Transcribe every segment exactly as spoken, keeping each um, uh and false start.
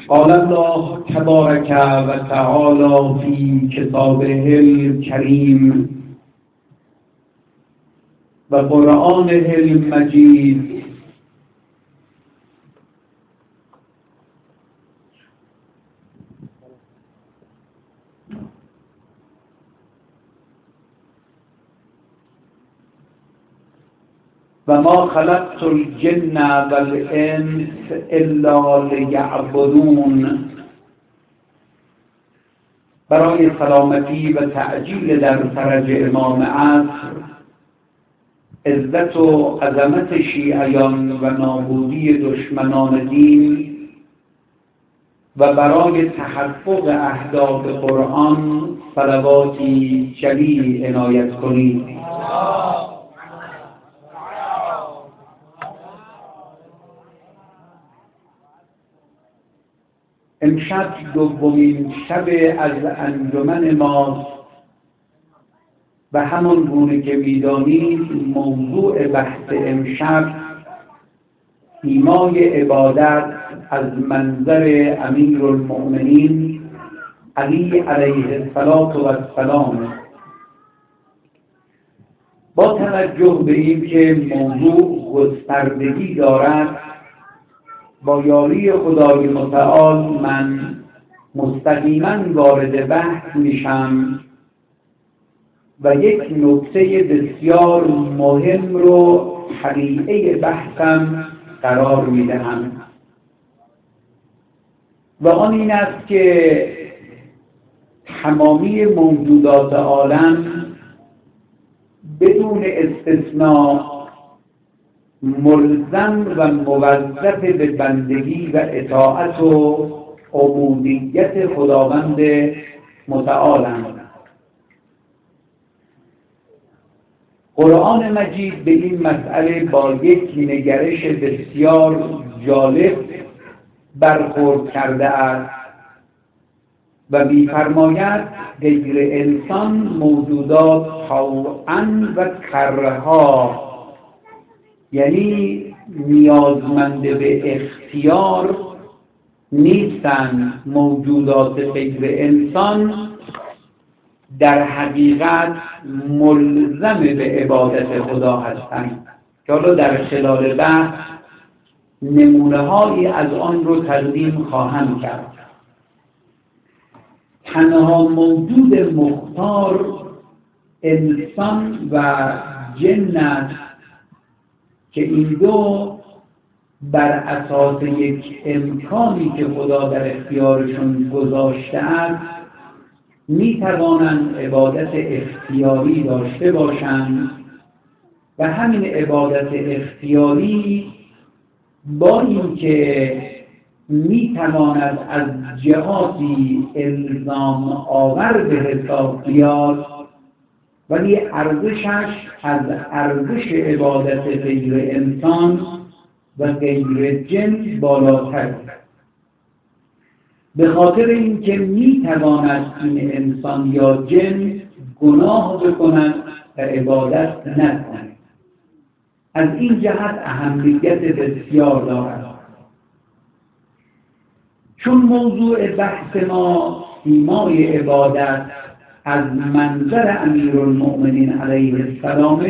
قال الله تبارك و تعالى في كتابه الكريم و قرآنه المجید و ما خلقت الجن والانس الا لیعبدون. برای سلامتی و تعجیل در فرج امام عصر، عزت و عظمت شیعیان و نابودی دشمنان دین و برای تحقق اهداف قرآن صلواتی جلیل عنایت کنید. امشب دومین شب از انجمن ماست و همان گونه که می‌دانید موضوع بحث امشب ایمای عبادت از منظر امیرالمؤمنین علی علیه السلام. با توجه به اینکه موضوع گستردگی دارد، با یاری خدای متعال من مستقیما وارد بحث میشم و یک نکته بسیار مهم رو حلیه بحثم قرار میدهم و آن این است که تمامی موجودات عالم بدون استثناء ملزم و موظف به بندگی و اطاعت و عبودیت خداوند متعالند. قرآن مجید به این مسئله با یک نگرش بسیار جالب برخورد کرده است و می‌فرماید غیر انسان موجودات طوعاً و کرها، یعنی نیازمند به اختیار نیستند. موجودات غیر انسان در حقیقت ملزم به عبادت خدا هستند که حالا در خلال بحث نمونه‌هایی از آن رو تقدیم خواهم کرد. تنها موجود مختار انسان و جن است که این دو بر اساس یک امکانی که خدا در اختیارشون گذاشته است می توانند عبادت اختیاری داشته باشند و همین عبادت اختیاری با اینکه می تواند از جهاتی الزام آور به حساب بیاد، ولی ارزشش از ارزش عبادت غیر انسان و غیر جن بالاتر است، به خاطر اینکه میتواند این انسان یا جن گناه بکند و عبادت نکند. از این جهت اهمیت بسیار دارد. چون موضوع بحث ما ایمای عبادت از منظر امیرالمؤمنین علیه السلام،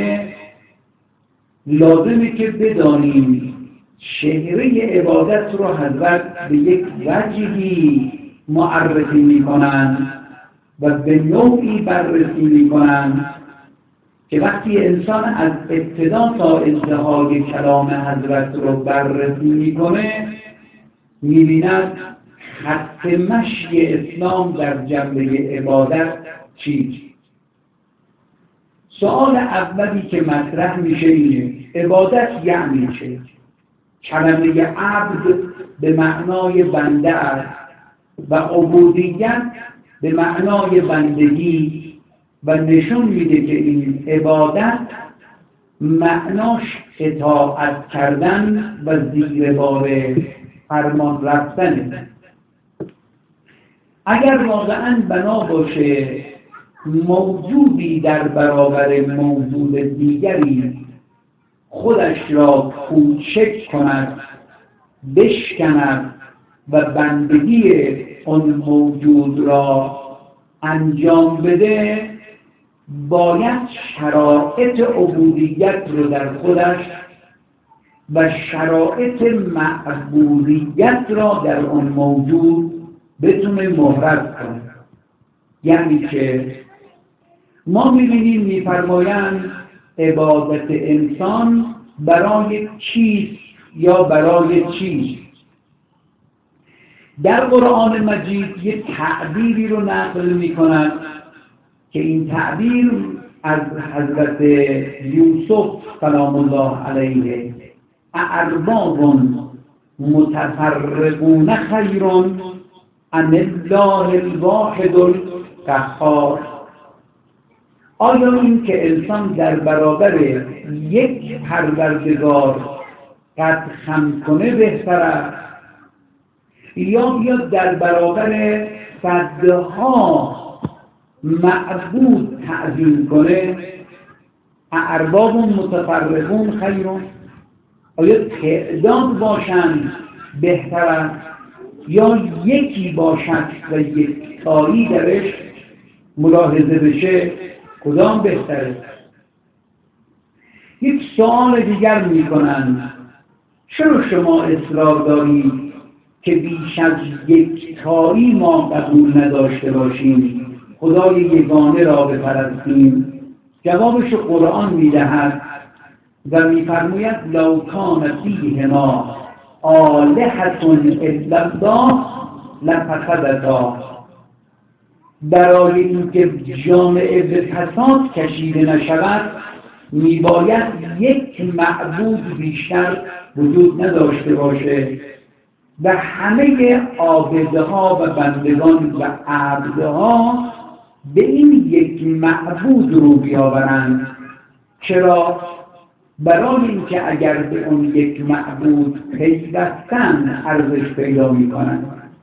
لازمه که بدانیم چهره عبادت رو حضرت به یک وجهی معرفی می‌کنند و به نوعی بررسی می‌کنند که وقتی انسان از ابتدا تا انتهای کلام حضرت رو بررسی می‌کنه می‌بیند خط مشی اسلام در جنبه عبادت چیست. سوال اولی که مطرح میشه اینه: عبادت یعنی چه؟ کلمه عبد به معنای بنده است و عبودیت به معنای بندگی و نشون میده که این عبادت معناش اطاعت کردن و زیر بار فرمان رفتن. اگر واقعا بنا باشه موجودی در برابر موجود دیگری خودش را کوچک کند، بشکند و بندگی اون موجود را انجام بده، باید شرایط عبودیت رو در خودش و شرایط معبودیت را در اون موجود بتونه محرز کنه. یعنی که ما می‌بینیم می‌فرمایند عبادت انسان برای چیست یا برای چیست. در قرآن مجید یک تعبیری رو نقل می‌کنند که این تعبیر از حضرت یوسف سلام الله علیه: اارباب متفرقون خیر ام الله الواحد القهار. آیا این که انسان در برابر یک پروردگار قد خم کنه بهتر است یا بیاد در برابر صدها معبود تعظیم کنه؟ ارباب متفرقون خیرون، آیا تعداد باشند بهتر است یا یکی باشد و یک تایی درش ملاحظه بشه؟ کدام بهتره؟ یک سوال دیگر میکنند: چرا شما اصرار دارید که بیش از یک تایی ما قبول نداشته باشیم، خدای یگانه را بپرستیم؟ جوابش قرآن میدهد و میفرماید: لو کان فیهما آلهة الا الله لفسدتا. برای اینکه جامعه به فساد کشیده نشود میباید یک معبود بیشتر وجود نداشته باشه و همه عابدها و بندگان و عبدها به این یک معبود رو بیاورند. چرا؟ برای اینکه اگر به اون یک معبود پیوستن ارزش پیدا میکنند.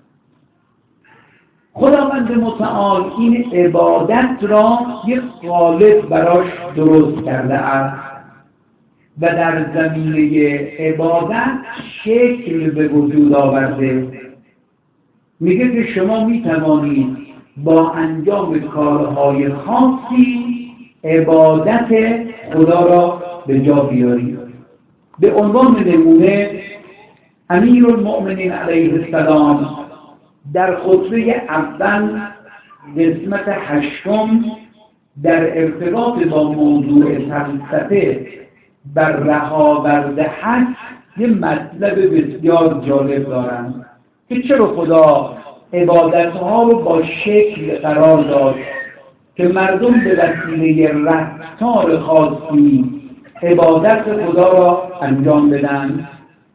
خداوند متعال این عبادت را یک قالب براش درست کرده است و در زمینه عبادت شکل به وجود آورده. میگه که شما میتوانید با انجام کارهای خاصی عبادت خدا را به جا بیارید. به عنوان نمونه امیرالمؤمنین علیه السلام در خطبه اول قسمت هشتم در ارتباط با موضوع فلسفه بر رهاورد حق یه مطلب بسیار جالب دارند که چرا خدا عبادتها رو با شکل قرار داد که مردم به وسیله رفتار خاصی عبادت خدا را انجام بدن.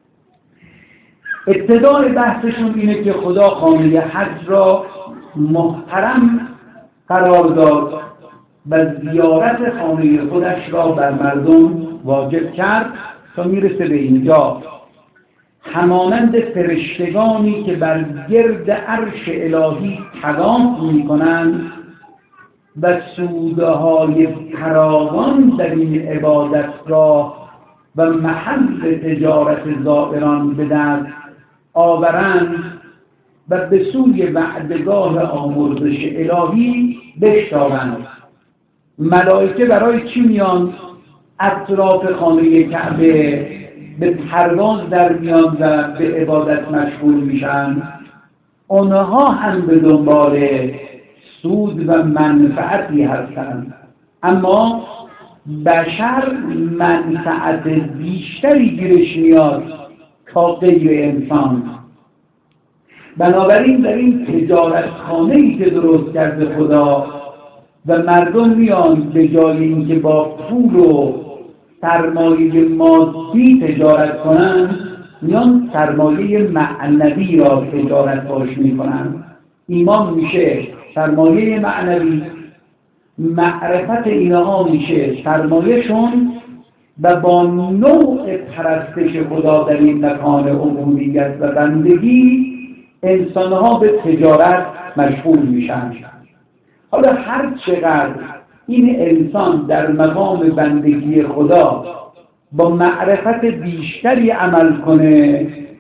ابتدای بحثشون اینه که خدا خانه حج را محترم قرار داد و زیارت خانه خودش را بر مردم واجب کرد تا میرسه به اینجا: همانند فرشتگانی که بر گرد عرش الهی طواف میکنند و سودهای فراوان در این عبادتگاه و محل تجارت زائران به دست آورند و به سوی وعدگاه آمرزش الهی بشتابند. ملائکه برای چی میان اطراف خانه کعبه به پرواز در میان و به عبادت مشغول میشن؟ آنها هم به دنبال سود و منفعتی هستند، اما بشر منفعت بیشتری گیرش میاد تا غیر انسان. بنابراین در این تجارت خانه‌ای که درست کرده خدا و مردم میان به جای اینکه با پول و سرمایه مادی تجارت کنند، میان سرمایه معنوی را تجارت باش میکنند. ایمان میشه سرمایه معنوی، معرفت اینها میشه سرمایهشون و با نوع پرستش خدا در این مکان عبودیت و بندگی انسانها به تجارت مشغول میشن. حالا هر چقدر این انسان در مقام بندگی خدا با معرفت بیشتری عمل کنه،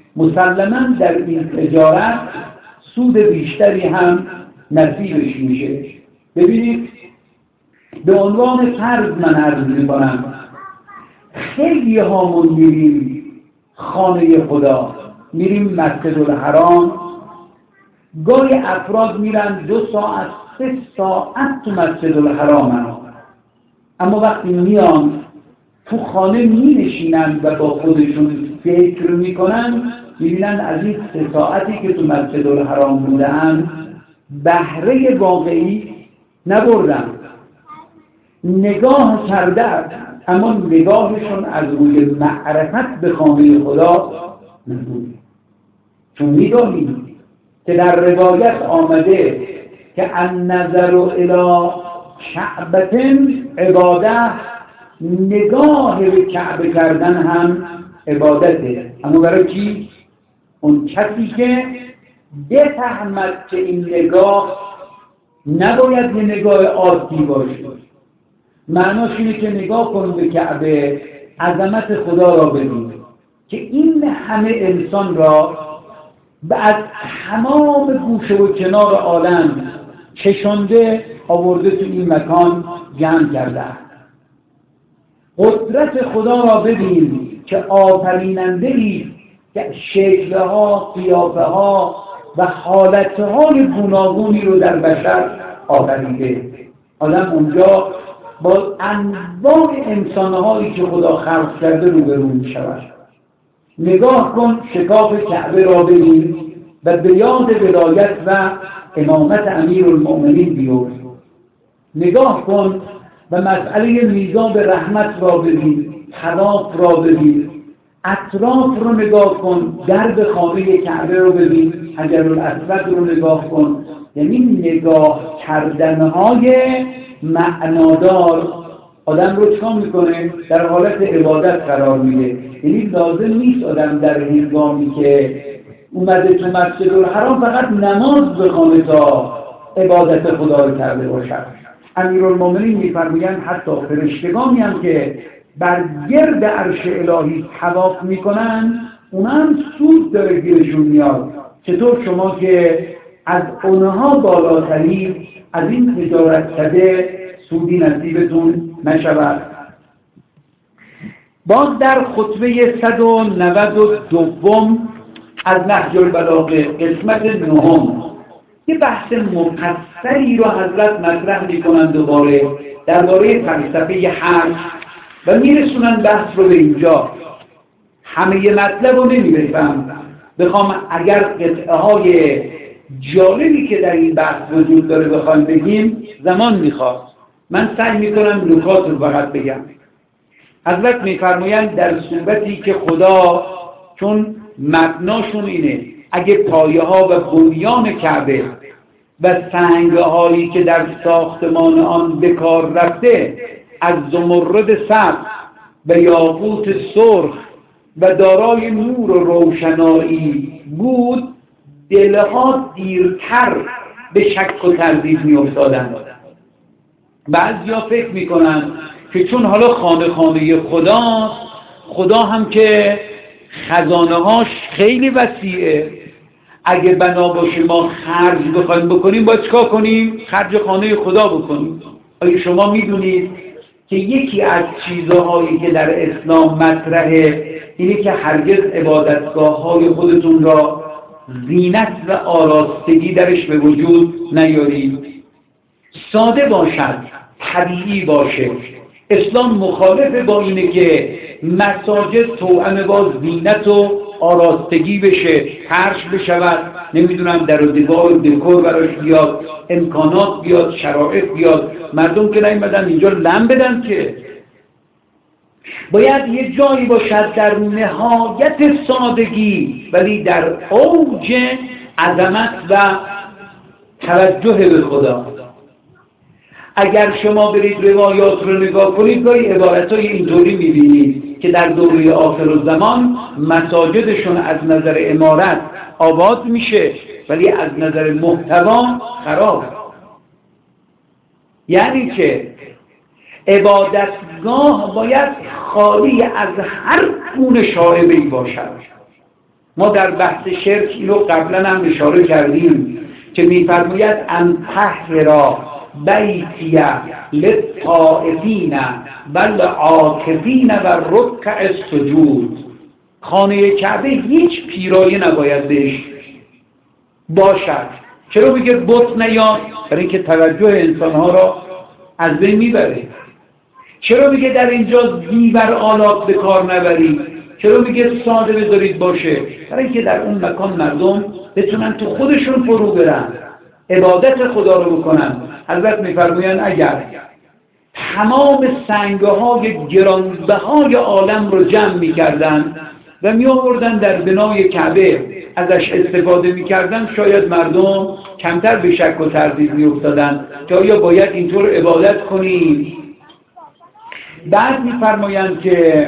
مسلماً در این تجارت سود بیشتری هم نصیبش میشه. ببینید به عنوان فرض من عرض می‌کنم خیلی هامون میریم خانه خدا، میریم مسجد الحرام، گاهی افراد میرن دو ساعت سه ساعت تو مسجد الحرام هم. اما وقتی میان تو خانه می نشینن و با خودشون فکر میکنن، میبینن از این سه ساعتی که تو مسجد الحرام بودن بهره واقعی نبردن، نگاه کردن، اما نگاهشون از روی معرفت به خانه خدا نبود. چون میدونیم که در روایت آمده که النظر الی کعبة عباده، نگاه به کعبه کردن هم عبادته. اما برای کی؟ اون کسی که بفهمد که این نگاه نباید یه نگاه عادی باشه. معناش اینه که نگاه کن به کعبه، عظمت خدا را ببین که این همه انسان را از تمام گوشه و کنار عالم کشانده آورده تو این مکان جمع کرده. قدرت خدا را ببین که آفریننده‌ای که شکل‌ها، قیافه‌ها و حالت‌های گوناگونی رو در بشر آفریده. آدم اونجا با انواع انسان‌هایی که خدا خلق کرده روبرو می‌شود. نگاه کن، شکاف کعبه را ببین و به یاد ولایت و امامت امیرالمؤمنین بیفت. نگاه کن و مسئله میزان رحمت را ببین، طواف را ببین، اطراف رو نگاه کن، درب خانه کعبه رو ببین، حجرالاسود رو نگاه کن. یعنی نگاه کردنهای معنادار آدم رو چکار میکنه؟ در حالت عبادت قرار میده. یعنی لازم نیست آدم در هنگامی که اومده تو مسجد الحرام فقط نماز بخونه تا عبادت خدا رو کرده باشد. امیرالمومنین میفرمایند حتی فرشتگانی هم که بر گرد عرش الهی طواف میکنن اونا هم سود داره گیرشون میاد. چطور شما که از اونها بالاترین از این تجارت کده سودی نصیبتون نشود؟ باز در خطبه صد و نود و دو از نهج البلاغه قسمت نهم یه بحث مفصلی رو حضرت مطرح میکنن دوباره درباره فلسفه حج و میرسونن بحث رو به اینجا. همه مطلب رو نمیرسم بخوام اگر قطعه های جالبی که در این بحث وجود داره بخوایم بگیم زمان میخواد. من سعی میکنم نکات رو فقط بگم. حضرت میفرمایند در صورتی که خدا، چون مبناشون اینه اگه پایه ها و بنیان کعبه و سنگ هایی که در ساختمان آن به کار رفته از زمرد سبز و یاقوت سرخ و دارای نور و روشنایی بود، دلها دیرتر به شک و تردید می افتادند. بعضیا فکر میکنن که چون حالا خانه خانه خداست، خدا هم که خزانه هاش خیلی وسیعه، اگه بنا باشه ما خرج بخوایم بکنیم باید چکار کنیم؟ خرج خانه خدا بکنیم. آیا شما میدونید که یکی از چیزهایی که در اسلام مطرحه اینه که هرگز عبادتگاه های خودتون را زینت و آراستگی درش به وجود نیارید. ساده باشد، طبیعی باشه. اسلام مخالف با اینه که مساجد توأم با زینت و آراستگی بشه، فرش بشود، نمیدونم در و دیوار و دکور براش بیاد، امکانات بیاد، شرایط بیاد. مردم که نیومدن اینجا لم بدن که. باید یه جایی باشد در نهایت سادگی ولی در اوج عظمت و توجه به خدا. اگر شما برید روایات رو نگاه کنید گاهی عبارتهای اینطوری میبینید که در دوره آخرالزمان مساجدشون از نظر عمارت آباد میشه ولی از نظر محتوا خراب. یعنی که عبادتگاه باید خالی از هر گونه شائبه‌ای باشد. ما در بحث شرک اینو قبلا هم اشاره کردیم که میفرماید ان طهر بیتی للطائفین والعاکفین و رکع السجود. خانه کعبه هیچ پیرایه نباید بهش باشد. چرا میگه بت نیاد؟ برای اینکه توجه انسانها را از بین میبره. چرا میگه در اینجا زیور آلات به کار نبرید؟ چرا میگه ساده بذارید باشه؟ برای اینکه در اون مکان مردم بتونن تو خودشون فرو برن، عبادت خدا رو بکنن. البته میفرمایند اگر تمام سنگ‌های گرانبهای عالم رو جمع میکردن و می آوردن در بنای کعبه ازش استفاده میکردن، شاید مردم کمتر به شک و تردید میافتادن که آیا باید اینطور عبادت کنیم. بعد میفرمایند که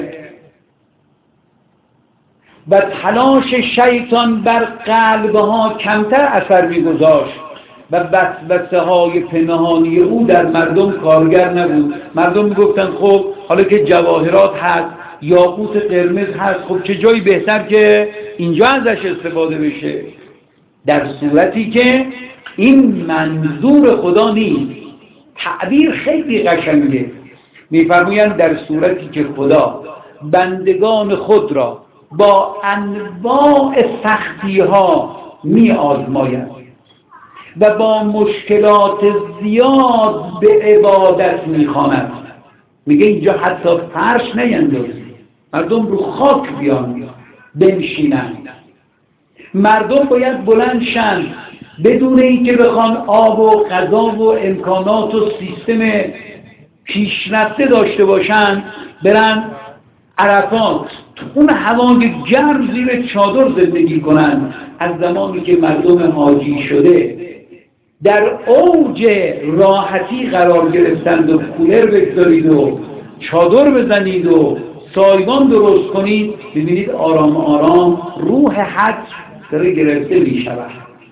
و تلاش شیطان بر قلبها کمتر اثر میگذاشت و وسوسه های پنهانی او در مردم کارگر نبود. مردم میگفتن خب حالا که جواهرات هست، یاقوت قرمز هست، خب چه جایی بهتر که اینجا ازش استفاده بشه، در صورتی که این منظور خدا نیست. تعبیر خیلی قشنگه. میفرمایند در صورتی که خدا بندگان خود را با انواع سختی ها می آزماید و با مشکلات زیاد به عبادت می خواند. میگه اینجا حتی فرش نیندازی، مردم رو خاک بیان بنشینن. مردم باید بلند شن بدون اینکه بخوان آب و غذا و امکانات و سیستم پیشرفته داشته باشن، برن عرفات تو اون هوای گرم زیر چادر زندگی کنن. از زمانی که مردم حاجی شده در اوج راحتی قرار گرفتند و کولر بگذارید و چادر بزنید و سایبان درست کنید، ببینید آرام آرام روح حج داره گرفته میشود.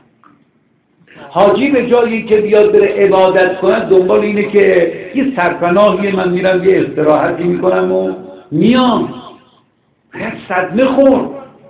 حاجی به جایی که بیاد بره عبادت کنه دنبال اینه که یه سرپناهی من میرم یه استراحتی میکنم و میام، باید صدمه خورد.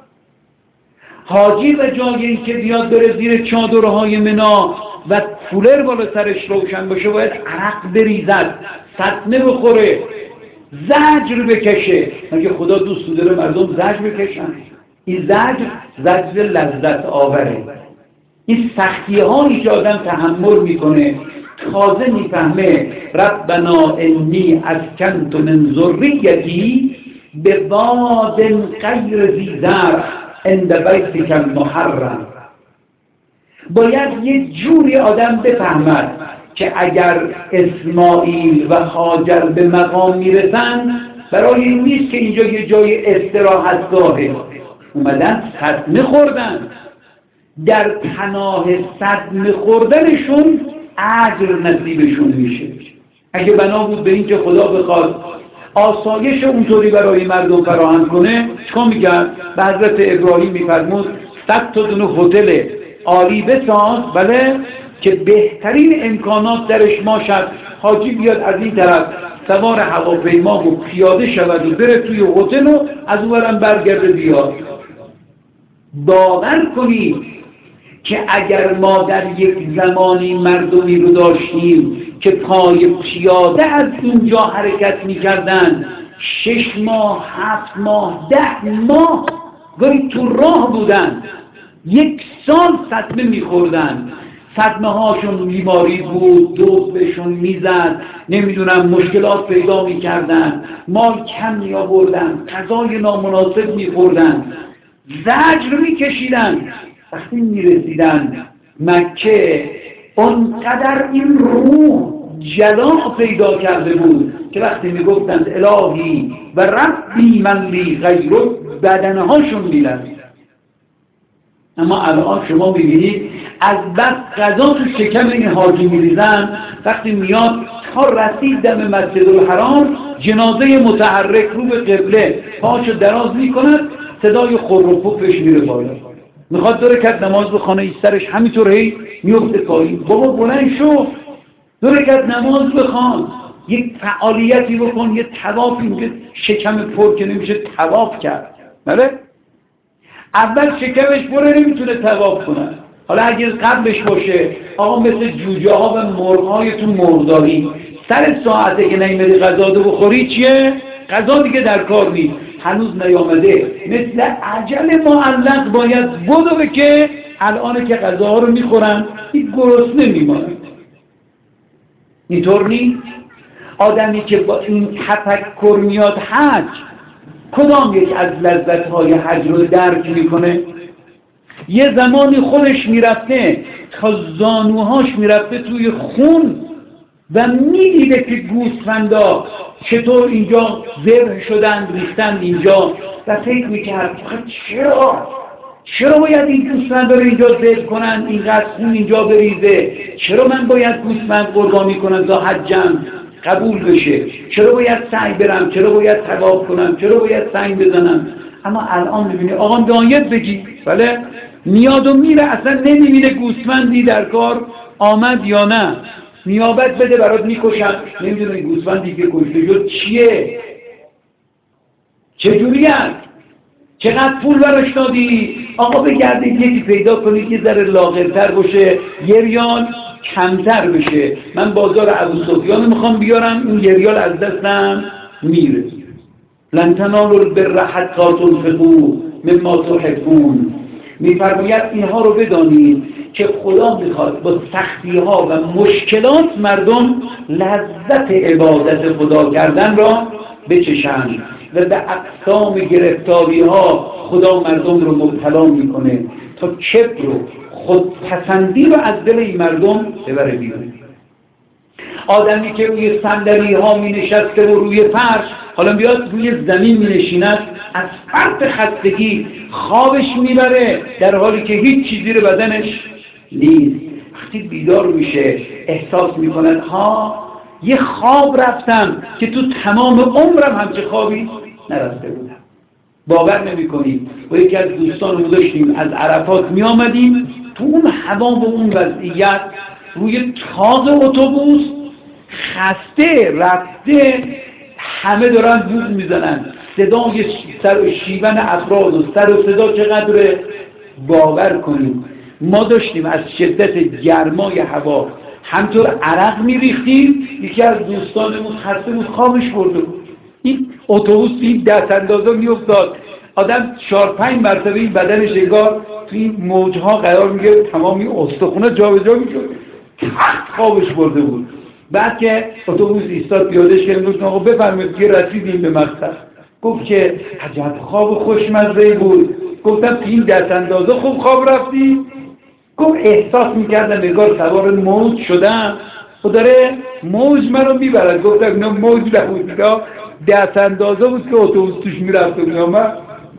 حاجی به جای این که بیاد بره زیر چادرهای منا و کولر بالا سرش روشن باشه، باید عرق بریزد، صدمه بخوره، زجر بکشه. مگه خدا دوست داره مردم زجر بکشن؟ این زجر زجر لذت آوره. این سختی هایی که آدم تحمل میکنه تازه میفهمه ربنا انی اسکنت من ذریتی بواد غیر ذی زرع عند بیتک المحرم. باید یه جوری آدم بفهمد که اگر اسماعیل و هاجر به مقام میرسن، برای این نیست که اینجا یه جای استراحتگاهه، اومدن صدمه خوردن. در پناه صدمه خوردنشون اجر نصیبشون میشه. اگه بنا بود به این که خدا بخواد آسایش اونطوری برای مردم فراهم کنه، چکار میگن؟ به حضرت ابراهیم میفرمود صد تا دونه هتل عالی بساز، بله، که بهترین امکانات درش باشد. حاجی بیاد از این طرف سوار هواپیما و پیاده شود و بره توی هتل و از اونورم برگرده بیاد. باور کنید که اگر ما در یک زمانی مردمی رو داشتیم که پای پیاده از اینجا حرکت می‌کردن، شش ماه، هفت ماه، ده ماه گاهی تو راه بودن، یک سال صدمه می‌خوردن، صدمه هاشون بیماری بود، دوز بهشون میزد، نمیدونم مشکلات پیدا می‌کردن، مال کم می‌آوردن، غذای نامناسب می‌خوردن، زجر می‌کشیدن. وقتی می‌رسیدن مکه اونقدر این روح جلا پیدا کرده بود که وقتی میگفتند الهی و ربی من لی غیرک، بدنهاشون می‌لرزید. اما الان شما می‌بینید از بس غذا تو شکم این حاجی می‌ریزن، وقتی میاد تا رسید دم مسجد الحرام، جنازه متحرک رو به قبله پاشو دراز می‌کند، صدای خور و پوفش میره بالا. میخواد دو رکعت نماز بخونه، سرش همینطور هی میفته پایین. بابا بلند شو، دو رکعت نماز بخوان، یک فعالیتی بکن، یه طوافی. میگه شکم پر که نمیشه طواف کرد. بله؟ اول شکمش بره نمیتونه طواف کنه. حالا اگر قبلش باشه آقا مثل جوجه ها و مرغ های تو مرغداری سر ساعته که نیمدی غذا دو بخوری چیه؟ غذا دیگه در کار نیست، هنوز نیامده، مثل عجل معلق باید بدوه که الان که غذاها رو میخورن این گرسنه میمانه. اینطور نیست. آدمی که با این تفکر میاد حج، کدام یک از لذت‌های حج رو درک میکنه؟ یه زمانی خودش میرفته تا زانوهاش میرفته توی خون و میدیده که گوسفندا چطور اینجا ذبح شدن ریختن اینجا و فکر میکرد چرا؟ چرا باید این گوسفندا رو اینجا ذبح کنن، اینقدر خون اینجا بریزه؟ چرا من باید گوسفند قربانی کنم تا حجم قبول بشه؟ چرا باید سعی برم؟ چرا باید طواف کنم؟ چرا باید سنگ بزنم؟ اما الان میبینی آقا دایت بگی بله میاد و میره، اصلا نمیبینه گوسفندی در کار آمد یا نه. نیابت بده برات میکشن، نمیدونه گوسفندی که کشته شد چیه، چجوری هست، چقدر پول براش دادی؟ آقا بگردید یکی پیدا کنید یه ذره لاغرتر باشه، یه ریال کمتر بشه، من بازار ابوسفیان میخوام بیارم، این یه ریال از دستم میره. لن تنالوا البر حتی تنفقوا مما تحبون. میفرماید اینها رو بدانید که خدا میخواد با سختی ها و مشکلات مردم لذت عبادت خدا کردن را بچشند و به اقسام گرفتاری ها خدا مردم رو مبتلا میکنه تا کبر رو خودپسندی رو از دل این مردم ببره بیرون. آدمی که روی صندلی ها می نشسته و روی فرش، حالا بیاد روی زمین می نشیند، از فرط خستگی خوابش میبره در حالی که هیچ چیزی رو بدنش نیست. وقتی بیدار میشه احساس میکنه ها یه خواب رفتم که تو تمام عمرم همچه خوابی نرفته بودم. باور نمی کنید. و یکی از دوستان رو داشتیم از عرفات می آمدیم تو اون هوا و اون وضعیت روی تاق اتوبوس خسته رفته، همه دارن بوق میزنن، صدای سر و شیون افراد و سر و صدا چقدر، باور کنیم ما داشتیم از شدت گرمای هوا همطور عرق میریختیم. یکی از دوستانمون خسته بود خوابش برده بود، این اتوبوس این دست اندازه میافتاد، آدم چهار پنج مرتبه این بدنش انگار تو این موجها قرار میگه، تمامی استخونه جابجا میشد، خوابش برده بود. بعد که اتوبوس ایستاد پیادهش کردیم گفتم آقا بفرمایید که رسیدیم به مقصد. گفت که عجب خواب خوشمزه بود. گفتم این دست اندازه خوب خواب رفتی؟ گفت احساس میکردم انگار سوار موج شدم و داره موج منو میبرد. گفتم نه موج نبود، دست اندازه بود که اتوبوس توش میرفت و میامد.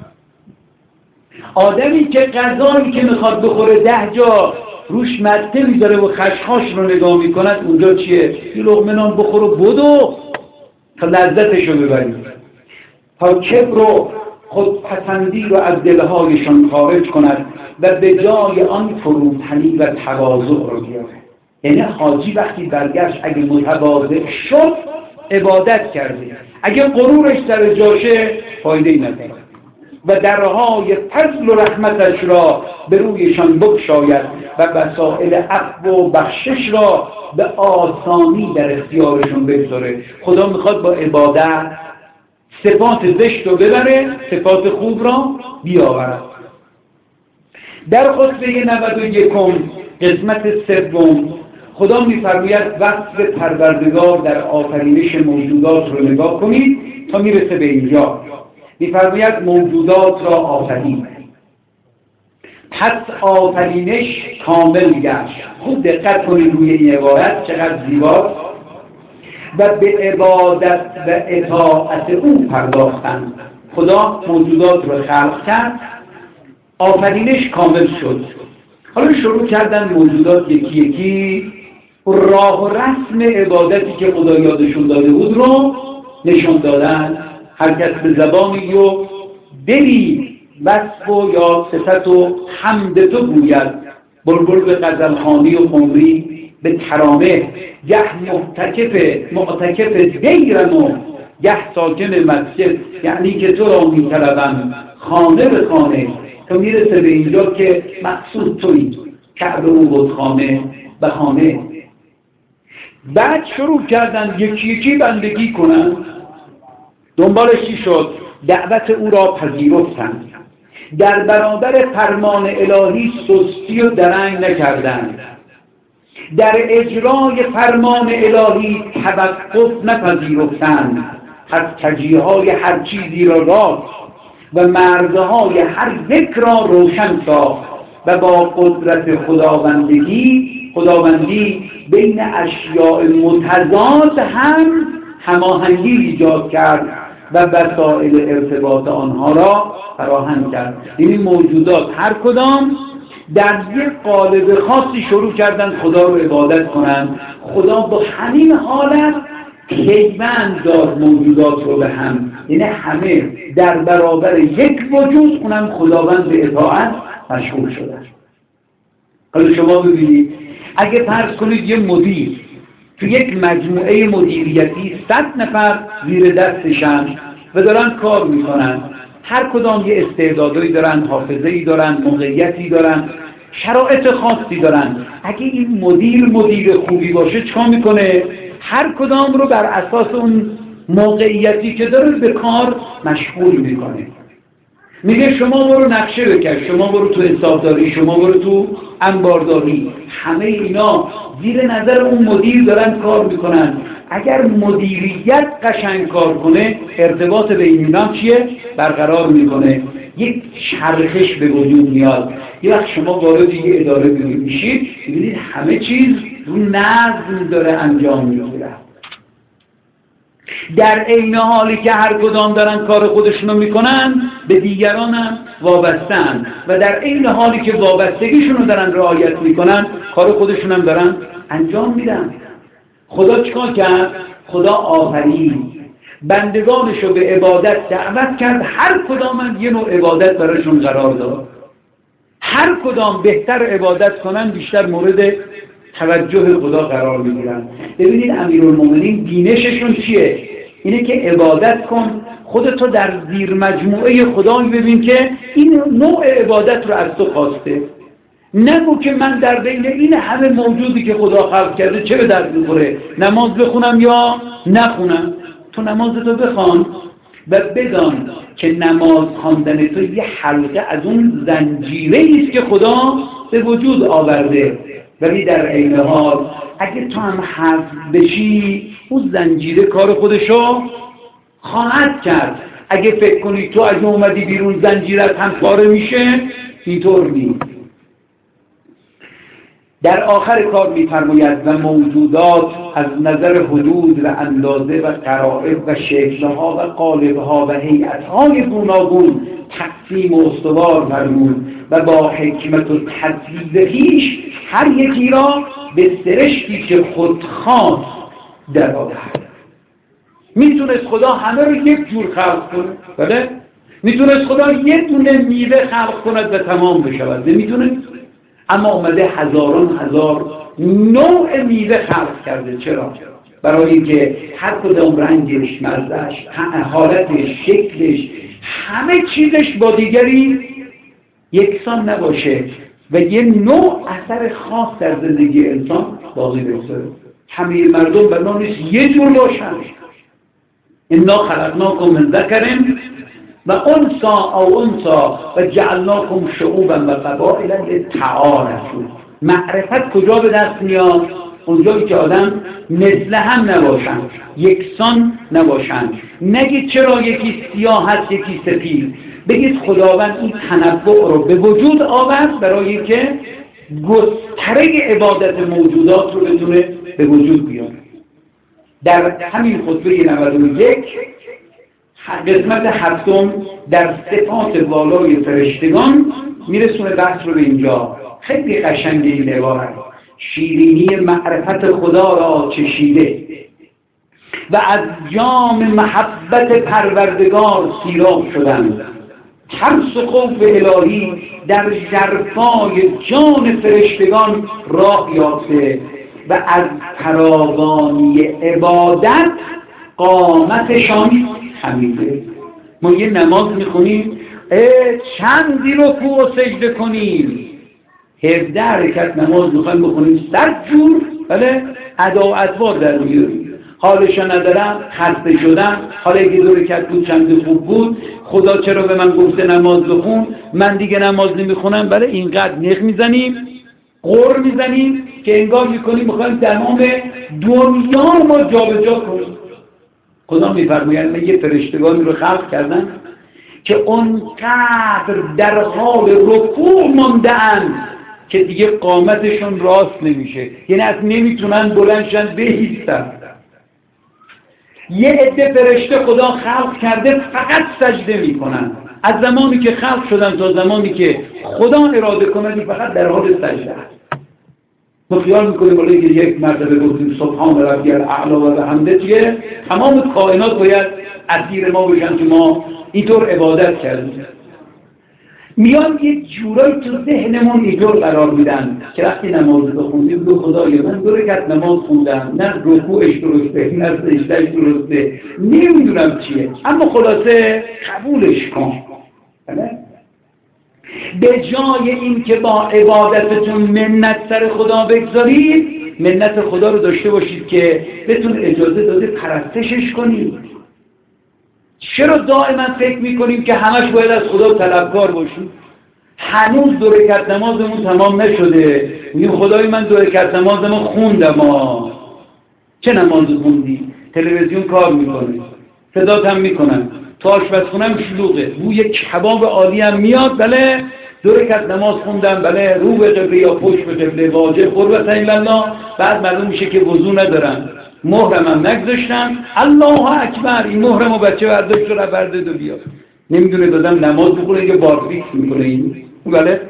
آدمی که غذایی که میخواد بخوره ده جا روش مته میذاره و خشخاش رو نگاه میکند، اونجا چیه؟ یه لقمه نان بخور و بدو تا لذتش رو ببرید، تا کبر و خودپسندی رو از دلهایشان خارج کند و به جای آن فروتنی و تواضع رو بیاره. یعنی حاجی وقتی برگشت اگه متواضع شد عبادت کرده، اگه غرورش سر جاشه فایده‌ای نداره و درهای فضل و رحمتش را به رویشان بگشاید و وسائل عفو و بخشش را به آسانی در اختیارشون بگذاره. خدا میخواد با عبادت صفات زشت رو ببره، صفات خوب را بیاورد. در خطبه نود و یکم قسمت سوم خدا میفرماید وصف پروردگار در آفرینش موجودات رو نگاه کنید تا میرسه به اینجا. میفرماید موجودات را آفرید، پس آفرینش کامل گشت. خوب دقت کنید روی این عبارت چقدر زیباست. و به عبادت و اطاعت او پرداختند. خدا موجودات رو خلق کرد، آفرینش کامل شد. حالا شروع کردن موجودات یکی یکی راه و رسم عبادتی که خدا یادشون داده بود رو نشون دادن. هر کس به زبانی و دلی وصف و یا صفت و حمد تو گوید. بلبل به غزلخوانی و قمری به ترانه، گه معتکف معتکف دیرم و گه ساکن مسجد، یعنی که تو را می طلبم خانه به خانه تا میرسه به اینجا که مقصود تویی، کعبه و بتخانه و خانه. بعد شروع کردن یکی یکی بندگی کنن. دنبالش چی شد؟ دعوت او را پذیرفتند، در برابر فرمان الهی سستی و درنگ نکردند، در اجرای فرمان الهی توقف نپذیرفتند، از کجیهای هر چیزی را راست و مرزهای هر ذکر را روشن ساخت و با قدرت خداوندگی خداوندی بین اشیاء متضاد هم هماهنگی ایجاد کرد و وسایل ارتباط آنها را فراهم کرد. این موجودات هر کدام در یک قالب خاصی شروع کردن خدا رو عبادت کنند. خدا با همین حالت پیوند داد موجودات رو به هم، یعنی همه در برابر یک وجود، اونم خداوند به اطاعت مشغول شدن. حالا شما ببینید اگه فرض کنید یه مدیر تو یک مجموعه مدیریتی صد نفر زیر دستشن و دارن کار میکنن، هر کدام یه استعدادایی دارن، حافظه‌ای دارن، موقعیتی دارن، شرایط خاصی دارن. اگه این مدیر مدیر خوبی باشه چیکار میکنه؟ هر کدام رو بر اساس اون موقعیتی که داره به کار مشغول میکنه. میگه شما برو نقشه بکش، شما برو تو حسابداری، شما برو تو انبارداری. همه اینا زیر نظر اون مدیر دارن کار میکنن. اگر مدیریت قشنگ کار کنه، ارتباط بین اینا چیه؟ برقرار میکنه، یک چرخش به وجود میاد. یه وقت شما وارد یه اداره میشید، ببینید همه چیز رو نظم داره انجام میگیره. در عین حالی که هر کدام دارن کار خودشونو میکنن، به دیگران هم وابستن و در عین حالی که وابستگیشونو دارن رعایت میکنن، کار خودشون هم دارن انجام میدن. خدا چیکار کرد؟ خدا آفرید، بندگانشو به عبادت دعوت کرد، هر کدام هم یه نوع عبادت براشون قرار داد. هر کدام بهتر عبادت کنن بیشتر مورد توجه خدا قرار میگیرن. ببینید امیرالمومنین بینششون چیه؟ اینه که عبادت کن، خودتو در زیر مجموعه خدایی ببین که این نوع عبادت رو از تو خواسته. نگو که من در بین این همه موجودی که خدا خلق کرده چه به درد میخوره، نماز بخونم یا نخونم. تو نمازتو بخوان و بدان که نماز خواندن تو یه حلقه از اون زنجیره است که خدا به وجود آورده. ولی در عین حال اگه تو هم حفظ بشی، اون زنجیره کار خودشو خواهد کرد. اگه فکر کنی تو اگه اومدی بیرون زنجیرت هم پاره میشه، اینطور نیست. در آخر کار می‌فرماید و موجودات از نظر حدود و اندازه و قرائب و شکل‌ها و قالب‌ها و هیئت‌های گوناگون تقسیم و استوار فرمود و با حکمت و تدبیر خویش هر یکی را به سرشتی که خود خواست درآورد. میتونست خدا همه رو یک جور خلق کنه، بله؟ میتونست خدا یک دونه میوه خلق کند و تمام بشود، نمیتونه؟ اما اومده هزاران هزار نوع میوه خلق کرده. چرا؟ برای اینکه هر کدام رنگش، مزهش، حالتش، شکلش، همه چیزش با دیگری یکسان نباشه و یه نوع اثر خاص در زندگی انسان باقی بگذاره. همه مردم بنا نیست یه جور باشن. انا خلقناکم من ذکر و انثى او انثى و جعلناکم شعوبا و قبائل لتعارفوا. معرفت کجا به دست میاد؟ اونجایی که آدم مثل هم نباشن، یکسان نباشن. نگید چرا یکی سیاه هست یکی سفید، بگید خداوند این تنوع رو به وجود آورد برای که گستره عبادت موجودات رو بتونه به وجود بیاره. در همین خطبه نود و یک قسمت هفتم در صفات والای فرشتگان میرسونه بحث رو به اینجا. خیلی قشنگه این عبارت. شیرینی معرفت خدا را چشیده و از جام محبت پروردگار سیراب شدند. ترس و خوف الهی در ژرفای جان فرشتگان راه یافته و از فراوانی عبادت قامتشان خمیده. ما یه نماز میخونیم، چندی رکوع و سجده کنیم؟ هفده حرکت نماز میخوایم بکنیم، صد جور بله ادا و اطوار در میاریم. حالشو ندارم، خسته شدم، حالا یکی دو رکعت بود چند خوب بود، خدا چرا به من گفته نماز بخون، من دیگه نماز نمیخونم. بله اینقدر نخ میزنیم، غر میزنیم که انگار میکنیم میخوایم تمام دنیا ما جا به جا کنیم. خدا میفرماید من یه فرشتگانی رو خلق کردم که اونقدر در حال رکوع مانده‌اند که دیگه قامتشون راست نمیشه، یعنی از نمیتونن بلندشن بایستن. یه عده فرشته خدا خلق کرده فقط سجده میکنن، از زمانی که خلق شدن تا زمانی که خدا اراده کنه فقط در حال سجده هست. ما خیال میکنیم ولی که یک مرتبه گفتیم سبحان ربی الاعلی و بحمده چیه تمام کائنات باید اسیر ما بشن که ما اینطور عبادت کردیم. میان یک جورایی تو ذهنمون اینطور قرار میدن که وقتی نماز بخونیم دو خدایا من دو رکعت نماز خوندم، نه رکوعش درسته نه سجدهش درسته نمیدونم چیه، اما خلاصه قبولش کن. به جای این که با عبادتتون منت سر خدا بگذارید، منت خدا رو داشته باشید که بهتون اجازه داده پرستشش کنید. چرا دائما فکر میکنیم که همش باید از خدا طلبکار باشیم؟ هنوز دو رکعت نمازمون تمام نشده، میگیم خدای من دو رکعت نمازمو خوندم. ها چه نمازی خوندی؟ تلویزیون کار میکنه، صدات هم میکنن، تو آشپزخونه هم شلوغه، بوی کباب عالی هم میاد، بله دو رکعت نماز خوندم، بله رو به قبله یا پشت به قبله واجب قربت الله، بعد معلوم میشه که وضو ندارم، مهرم هم نگذاشتم، الله اکبر، این مهرم و بچه برداشت رو برده دو بیاد، نمیدونه دادم نماز بخونه که بارفیکس میکنه. این بله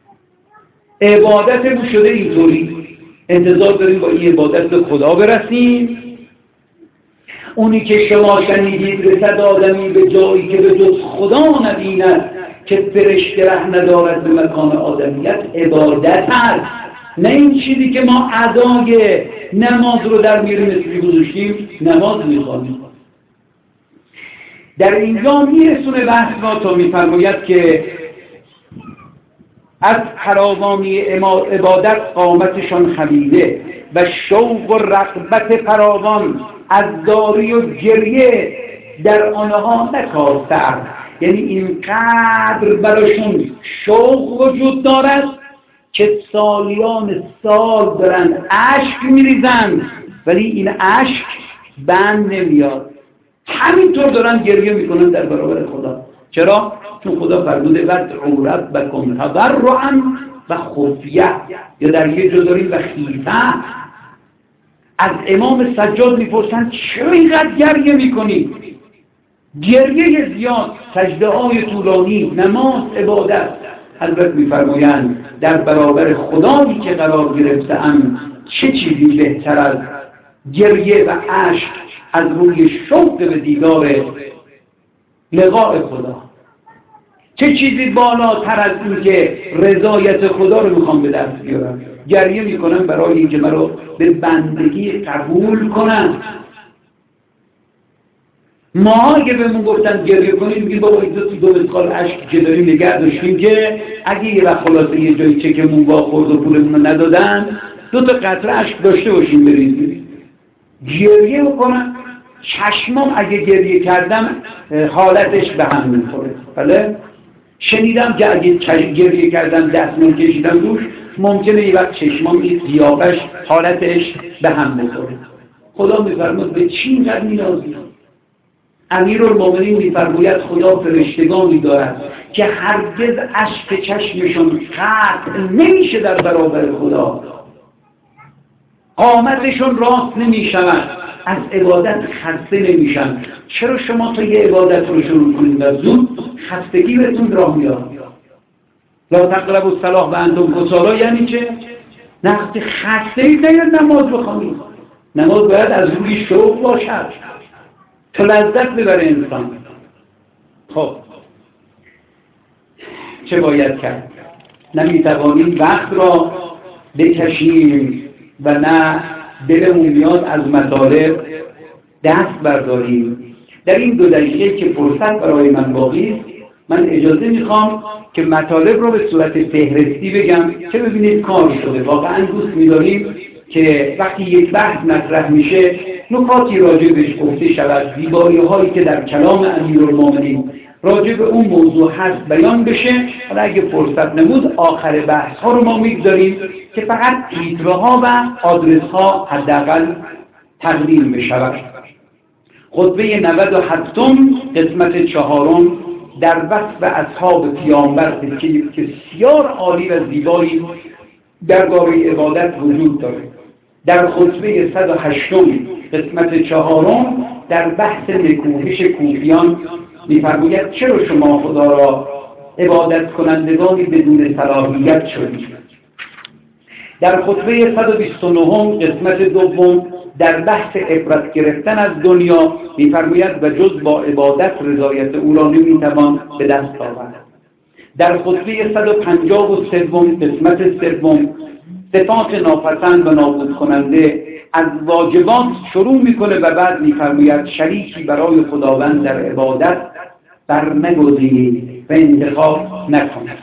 عبادت رو شده اینطوری، انتظار داریم با این عبادت به خدا برسیم. اونی که شما شنیدید رسد آدمی به جایی که به جز خدا نبیند که فرشته ره ندارد به مکان آدمیت، عبادت هست، نه این چیزی که ما ادای نماز رو در میاریم مثلی گذاشتیم نماز میخوانیم. در اینجا میرسونه بحث را تا میفرماید که از فراوانی عبادت قامتشان خمیده و شوق و رغبت فراوان از داری و گریه در آنها نکاسته، یعنی اینقدر براشون شوق وجود دارد که سالیان سال دارن اشک میریزن ولی این اشک بند نمیاد، همینطور دارن گریه میکنن در برابر خدا. چرا؟ چون خدا فرموده وادعوا ربکم تضرعا و خفیه، یا در یه جا داریم و خیفه. از امام سجاد میپرسن چرا اینقدر گریه میکنی؟ گریه زیاد، سجده های طولانی، نماز، عبادت. حضرت میفرمایند در برابر خدایی که قرار گرفته‌ام چه چیزی بهتر از گریه و اشک از روی شوق به دیدار لقاء خدا؟ چه چیزی بالاتر از این که رضایت خدا رو میخوام به دست بیارم؟ گریه میکنم برای اینکه مرا به بندگی قبول کنم. ما اگه بهمون گفتن گریه کنیم میگیم بابا این دو تا دو مسقال اشک که داریم نگه داشتیم که اگه یه وقت خلاصه یه جایی چکمون واخورد و پولمون رو ندادن دو تا قطره اشک داشته باشیم بریزیم. گریه بکنم، چشمام اگه گریه کردم حالتش به هم میخوره. بله شنیدم که اگه گریه کردم دستمال کشیدم روش ممکنه یه وقت چشمام این ضیافش حالتش به هم بخوره. خدا میفرماد به چی اینقدر نیازی؟ امیرالمومنین میفرماید خدا فرشتگانی دارد که هرگز اشک چشمشون قطع نمیشه در برابر خدا، قامتشون راست نمیشود، از عبادت خسته نمیشن. چرا شما تا یه عبادت رو شروع کنید و زود خستگی بهتون راه میاد؟ لا تقربوا الصلاة و انتم کسالى یعنی چه؟ نه وقتی خسته اید نیاد نماز بخوانید. نماز باید از روی شوق باشد تا لذت ببره انسان. خب چه باید کرد؟ نمیتوانیم وقت را بکشیم و نه دلمون میاد از مطالب دست برداریم. در این دو دقیقه که فرصت برای من باقی است من اجازه میخوام که مطالب رو به صورت فهرستی بگم که ببینید کار شده. واقعا دوست می‌داریم که وقتی یک بحث مطرح میشه نکاتی راجع بهش گفته شود، زیبایی‌هایی که در کلام امیرالمومنین راجع به اون موضوع هست بیان بشه. حالا اگه فرصت نمود آخر بحث ها رو ما میگذاریم که فقط تیترها و آدرس ها حداقل تقدیم بشود. خطبه نود و هفتم قسمت چهارم در وصف اصحاب پیامبر که بسیار عالی و زیبایی درباره عبادت وجود داره. در خطبه صد و هشتم قسمت چهارم در بحث نکوهش کوفیان می‌فرماید چرا شما خدا را عبادت کنندگانی بدون صلاحیت شدید. در خطبه صد و بیست و نه قسمت دوم در بحث عبرت گرفتن از دنیا می‌فرماید و جز با عبادت رضایت او را نمی‌توان به دست آورد. در خطبه صد و پنجاه و سه قسمت سوم صفات ناپسند و نابود کننده از واجبات شروع میکنه و بعد می‌فرماید شریکی برای خداوند در عبادت بر نگزینید و انتخاب نکنید.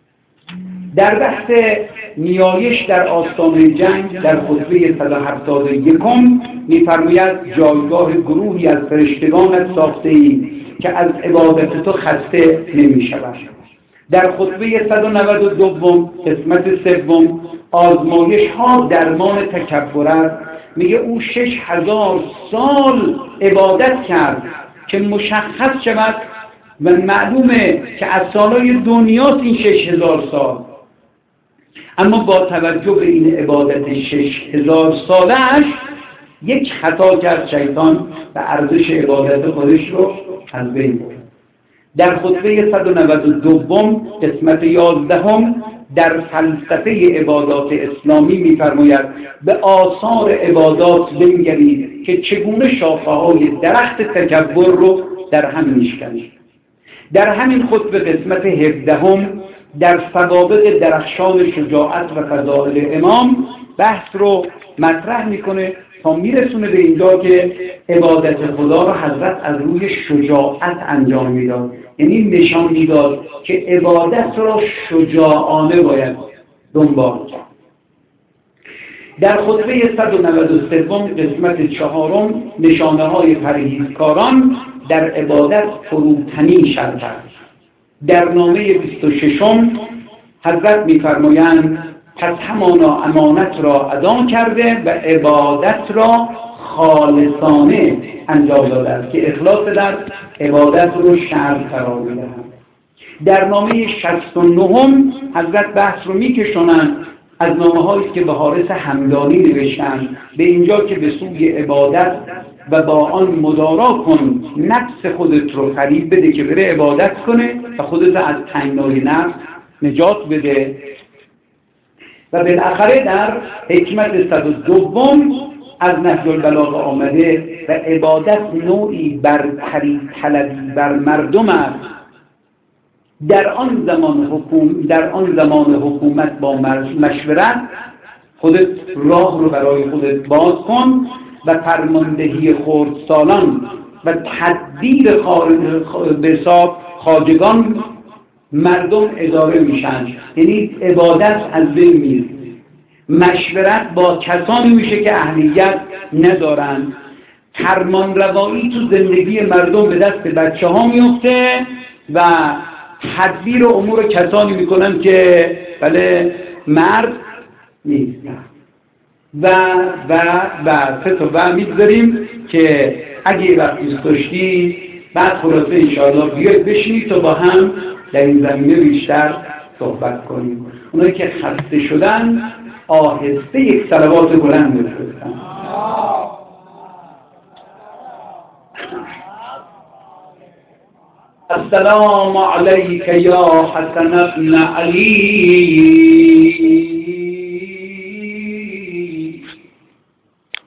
در بحث نیایش در آستانه جنگ در خطبه صد و هفتاد و یک می‌فرماید جایگاه گروهی از فرشتگانت ساخته‌ای که از عبادت تو خسته نمی‌شوند. در خطبه صد و نود و دو قسمت سوم آزمایش ها درمان تکبر است. میگه او شش هزار سال عبادت کرد که مشخص شود و معلومه که از سالهای دنیاست این شش هزار سال، اما با توجه به این عبادت شش هزار سالش یک خطا کرد شیطان و ارزش عبادت خودش رو از بین برد. در خطبه صد و نود و دو قسمت یازدهم در فلسفه عبادات اسلامی می‌فرماید به آثار عبادات بنگرید که چگونه شاخه‌های درخت تکبر رو در هم می‌شکنید. در همین خطبه قسمت هفدهم در سوابق درخشان شجاعت و فضائل امام بحث رو مطرح میکنه تا میرسونه به اینجا که عبادت خدا رو حضرت از روی شجاعت انجام میداد، یعنی نشان میداد که عبادت را شجاعانه باید دنبال کرد. در خطبه صد و نود و سه قسمت چهارم نشانه های پرهیزکاران در عبادت فروتنی شرط است. در نامه بیست و ششم حضرت می‌فرمایند پس همانا امانت را ادا کرده و عبادت را خالصانه انجام داده است که اخلاص در عبادت رو شرط قرار می‌دهند. در نامه شصت و نه حضرت بحث رو می‌کشونند از نامه‌هایی که به حارث همدانی نوشتند به اینجا که به سوی عبادت و با آن مدارا کن، نفس خودت رو فریب بده که بره عبادت کنه و خودت از تنگنای نفس نجات بده. و بالاخره در حکمت صد و دو از نهج البلاغه آمده و عبادت نوعی برتری طلبی بر مردم است. در آن زمان حکوم در آن زمان حکومت با مشورت خودت راه رو برای خودت باز کن و فرماندهی خردسالان و تدبیر به حساب خواجگان مردم اداره میشن، یعنی عبادت از بین میره. مشورت با کسانی میشه که اهلیت ندارن. فرمان روایی تو زندگی مردم به دست بچه ها میفته و تدبیر امور کسانی میکنن که بله مرد نیستن. و و و سه تا و میگذاریم که اگه وقت دوست داشتی بعد خلاصه انشاءالله بیاید بشینید تا با هم در این زمینه بیشتر صحبت کنیم. اونایی که خسته شدن آهسته یک صلوات بلند بفرستن. السلام علیک یا حسن ابن علی